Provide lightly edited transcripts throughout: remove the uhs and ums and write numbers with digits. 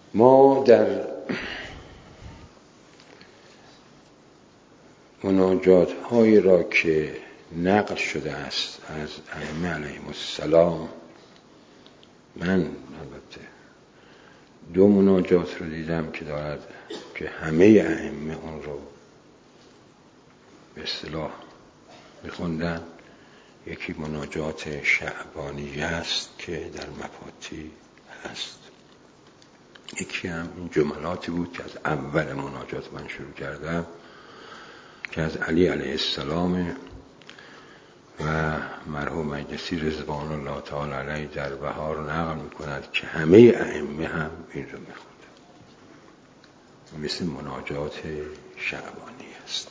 ما در مناجات هایی را که نقل شده است از ائمه علیهم السلام، من البته 2 مناجات رو دیدم که دارد که همه ائمه اون رو به اصطلاح میخوندن. یکی مناجات شعبانی است که در مفاتی هست، یکی هم این جملاتی بود که از اول مناجات من شروع کردم که از علی علیه السلام و مرحوم مجلسی رضوان الله تعالی علیه در بهار نقل میکند که همه ائمه هم این رو میخوندن، مثل مناجات شعبانی است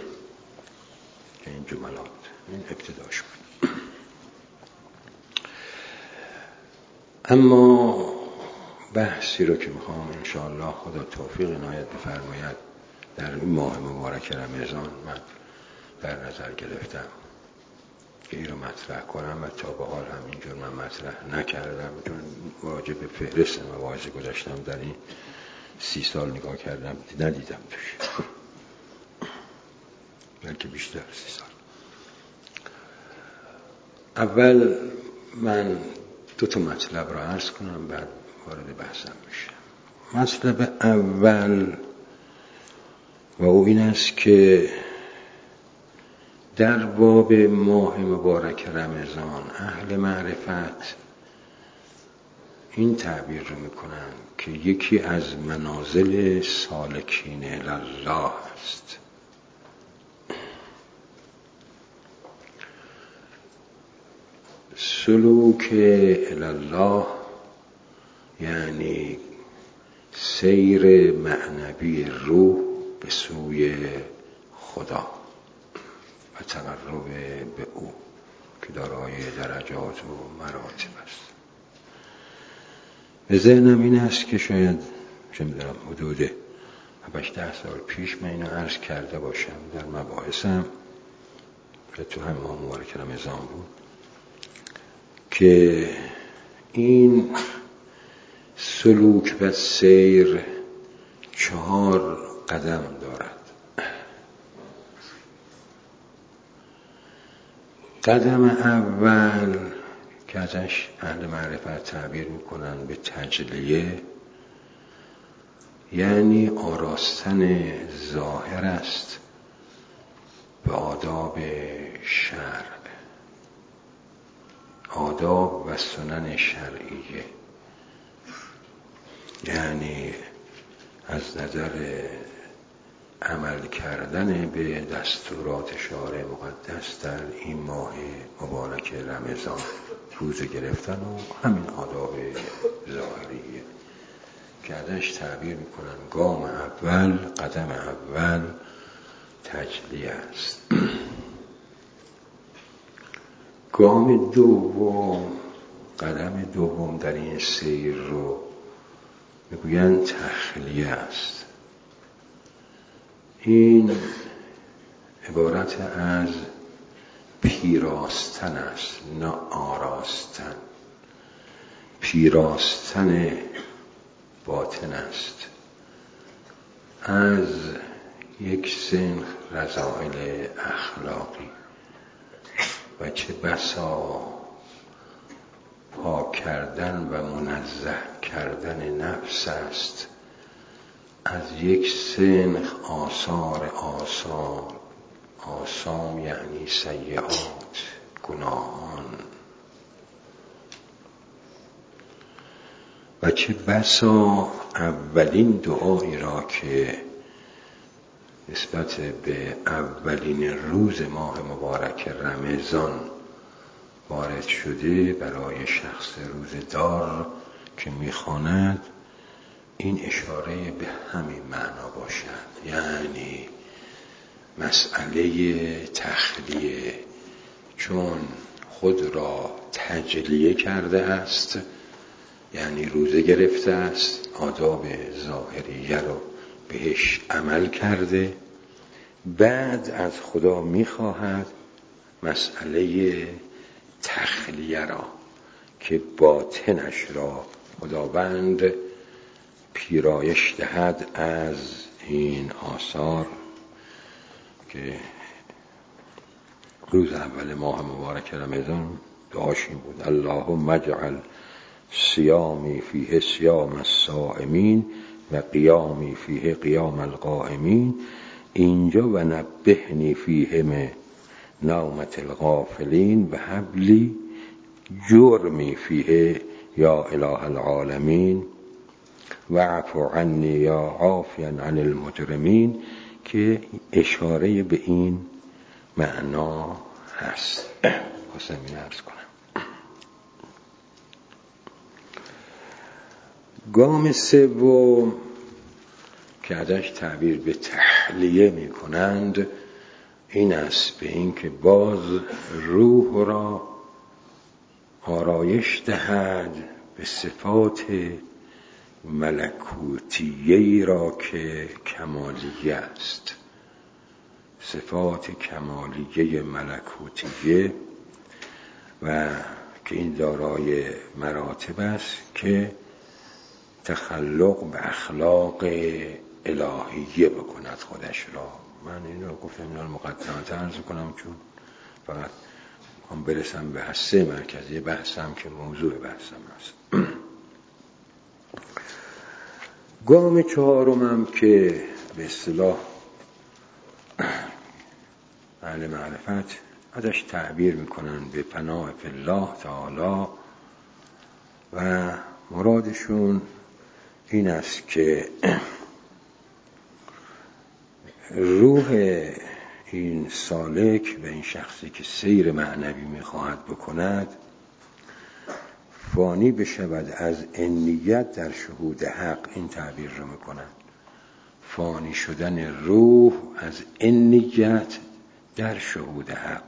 که این جملات این ابتداش بود. اما بحثی رو که میخوام انشاءالله خدا توفیق عنایت بفرماید در این ماه مبارک رمضان من در نظر گرفتم که این رو مطرح کنم و تا به حال هم اینجور من مطرح نکردم، چون واجب فهرست مواعظ گذاشتم در این 30 سال نگاه کردم ندیدم توش، بلکه بیشتر 30 سال. اول من 2 تا مطلب را عرض کنم بعد وارد بحثم بشم. مطلب اول و او این است که در باب ماه مبارک رمضان اهل معرفت این تعبیر رو میکنن که یکی از منازل سالکین الله است. سلوک الله یعنی سیر معنوی روح به سوی خدا و تقرب به او که دارای درجات و مراتب است. به ذهنم این است که شاید چه می‌دونم حدود 7-8 سال پیش من اینو عرض کرده باشم در مباحثم که تو هم ماه مبارک رمضان بود که این سلوک و سیر 4 قدم دارد. قدم اول که ازش اهل معرفت تعبیر میکنن به تجلیه، یعنی آراستن ظاهر است به آداب شرع، آداب و سنن شرعیه، یعنی از نظر عمل کردن به دستورات شارع مقدس در این ماه مبارک رمضان، روزه گرفتن و همین آداب ظاهریه که ازش تعبیر میکنن گام اول، قدم اول تجلیه است. گام دوم، قدم دوم در این سیر رو میگوین تخلیه است. این عبارت از پیراستن است، نه آراستن. پیراستن باطن است از یک سنخ رذائل اخلاقی و چه بسا پاک کردن و منزه کردن نفس است از یک سنخ آثار آثام یعنی سیئات، گناهان. و چه بسا اولین دعایی را که نسبت به اولین روز ماه مبارک رمضان وارد شده برای شخص روزدار که میخواند این اشاره به همین معنا باشد، یعنی مسئله تخلیه، چون خود را تجلیه کرده است، یعنی روزه گرفته است، آداب ظاهریه رو بهش عمل کرده، بعد از خدا میخواهد مسئله تخلیه را که باطنش را خداوند پیرایش دهد از این آثار که روز اول ماه مبارک رمضان دعاش این بود: اللهم اجعل صیامی فیه صیام الصائمین و قیامی فیه قیام القائمین. اینجا و نبهنی فیه نومة الغافلین و حبلی جرمی فیه یا اله العالمین و عفو عنی یا عافیا عن المجرمین، که اشاره به این معنا هست. خواستم این عرض کنم. گام سوم که ازش تعبیر به تحلیه می کنند این است، به این که باز روح را آرایش دهد به صفات ملکوتیه‌ای را که کمالیه است، صفات کمالیه ملکوتیه، و که این دارای مراتب است که تخلق به اخلاق الهیه بکند خودش را. من این رو گفتم اینا رو مقدمات عرض کنم چون فقط هم برسم به هسته مرکزی بحثم که موضوع بحثم هست. گام چهارمم که به اصطلاح اهل معرفت ازش تعبیر میکنن به پناه فی الله تعالی و مرادشون این است که روح این سالک و این شخصی که سیر معنوی میخواهد بکند فانی بشود از انیت در شهود حق. این تعبیر رو میکنند، فانی شدن روح از انیت در شهود حق،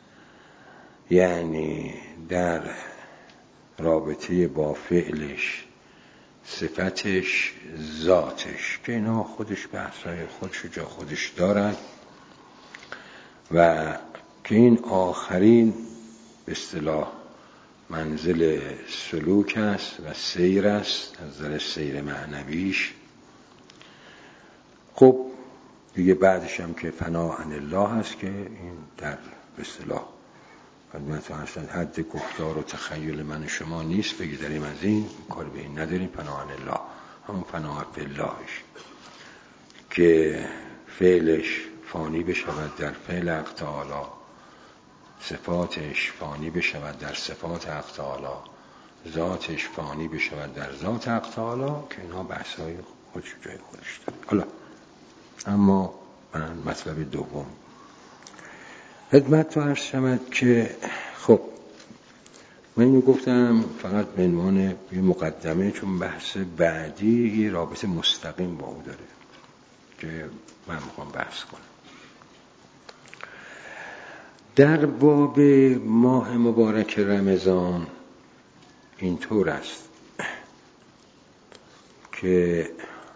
یعنی در رابطه با فعلش، صفتش، ذاتش، که اینا خودش بحثای خودش جا خودش دارد و که این آخرین به اصطلاح منزل سلوک است و سیر است از نظر سیر معنویش. خب دیگه بعدش هم که فنا عن الله هست که این در به اصطلاح خدمت هستند حد گفتار و تخیل من شما نیست بگذاریم از این کار به این نداریم. فنا عن الله همون فنا فی اللهش که فعلش فانی بشود در فعل حق تعالی، صفاتش فانی بشود در صفات حق تعالی، ذاتش فانی بشود در ذات حق تعالی، که اینها بحث‌های خودش جای خودش داره. حالا اما من مطلب دوم خدمت تو عرض شود که خب من اینو گفتم فقط به عنوان یه مقدمه، چون بحث بعدی یه رابطه مستقیم با او داره که من میخوام بحث کنم. در باب ماه مبارک رمضان اینطور است که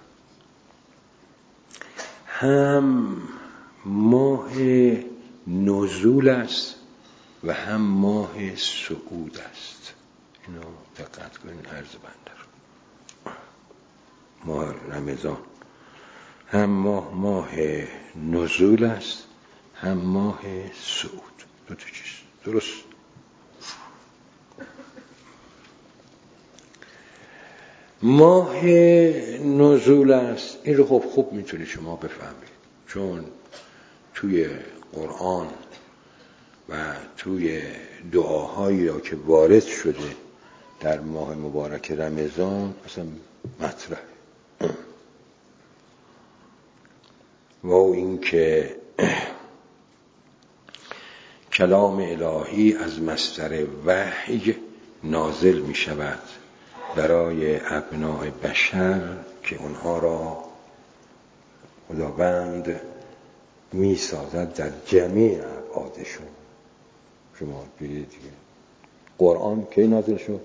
هم ماه نزول است و هم ماه صعود است. اینو دقت کنین عرض بنده رو. ماه رمضان هم ماه نزول است هم ماه صعود. دو تا چیز درست. ماه نزول است، این رو خوب میتونی شما بفهمید، چون توی قرآن و توی دعاهایی را که وارد شده در ماه مبارک رمضان اصلا مطرح و این که کلام الهی از مصدر وحی نازل می شود برای ابناء بشر که اونها را خداوند می سازد در جمیع ابعادشون. شما بگید دیگه قرآن کی نازل شد؟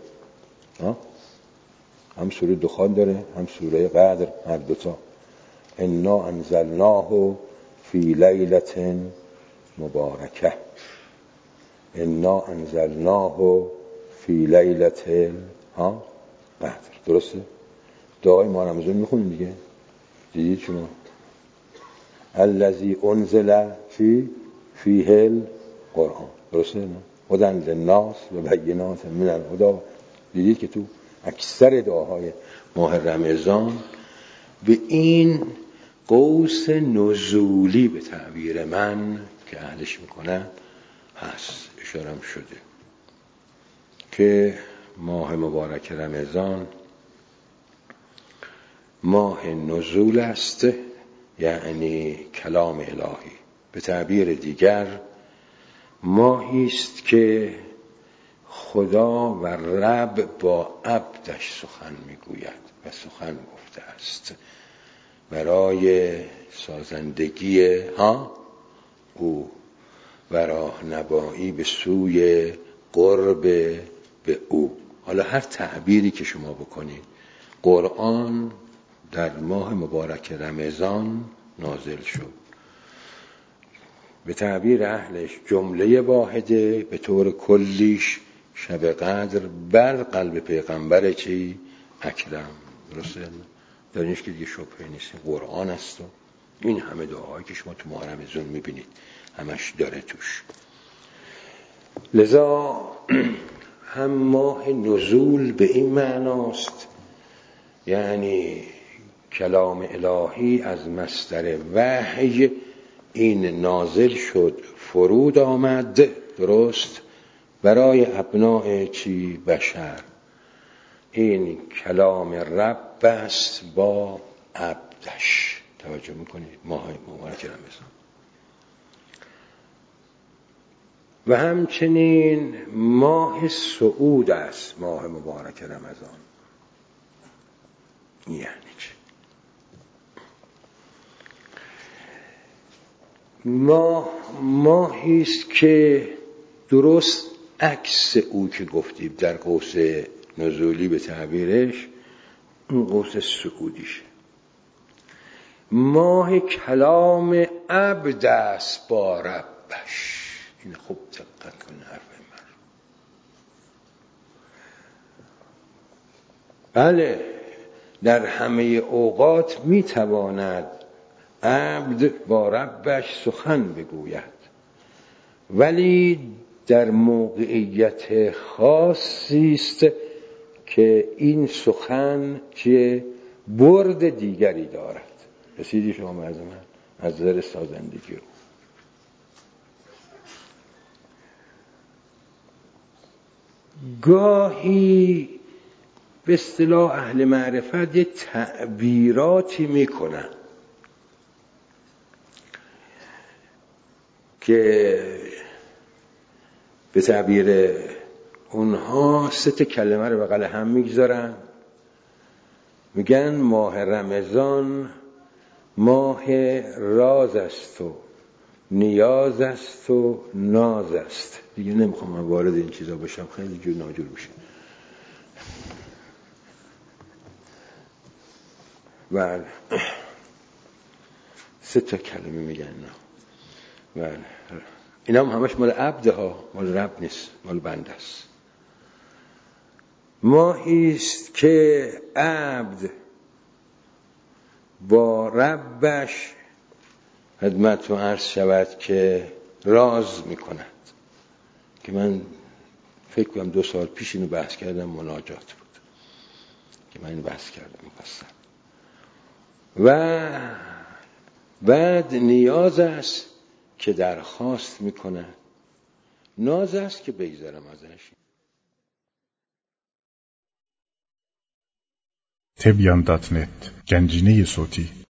هم سوره دخان داره هم سوره قدر، هر دوتا. انا انزلناه فی لیلة مبارکه، انا انزلناه فی لیلة قدر. درسته؟ دعای ماه رمضان میخونیم دیگه، دیدید شما؟ الذی انزل فیه القرآن، درسته نه؟ هدی للناس و بینات من الهدی. دیدید که تو اکثر دعاهای ماه رمضان به این قوس نزولی به تعبیر من که اهلش میکنن هست اشارم شده که ماه مبارک رمضان ماه نزول است، یعنی کلام الهی. به تعبیر دیگر ماهی است که خدا و رب با عبدش سخن میگوید و سخن گفته است برای سازندگی او و راهنمایی به سوی قرب به او. حالا هر تعبیری که شما بکنید، قرآن در ماه مبارک رمضان نازل شد. به تعبیر اهلش جمله واحده به طور کلیش شب قدر بر قلب پیغمبر چی؟ اکرم. درسته؟ در اینش که دیگه شبهه نیست، قرآن است و این همه دعاهایی که شما تو ماه رمضان میبینید همش داره توش. لذا هم ماه نزول به این معناست، یعنی کلام الهی از مصدر وحی این نازل شد، فرود آمد، درست، برای ابناء چی؟ بشر. این کلام رب است با عبدش. توجه میکنید؟ ماه مبارک رمضان و همچنین ماه صعود است. ماه مبارک رمضان یعنی چی؟ ماهی است که درست عکس او که گفتیم در قوس نزولی به تعبیرش، اون قوس صعودیشه. ماه کلام عبد است با ربش. این خوب دقت کن حرف من. بله، در همه اوقات میتواند عبد با ربش سخن بگوید، ولی در موقعیت خاصی است که این سخن چه برد دیگری دارد. رسیدی شما از من از نظر سازندگی او. گاهی به اصطلاح اهل معرفت یه تعبیراتی میکنن که به تعبیر اونها 3 کلمه رو بغل هم میگذارن، میگن ماه رمضان ماه راز است و نیاز است و ناز است. دیگه نمیخوام من وارد این چیزا بشم، خیلی جور ناجور میشه. بله 3 کلمه میگن اینا. بله اینا هم همش مال عبده ها، مال رب نیست، مال بنده است. ماهی است که عبد با ربش خدمتتون عرض شود که راز میکند، که من فکر کنم 2 سال پیش اینو بحث کردم، مناجات بود که من اینو بحث کردم مفصل. و بعد نیاز است که درخواست میکند، ناز است که بگذرم ازش. تبیان.net گنجینه صوتی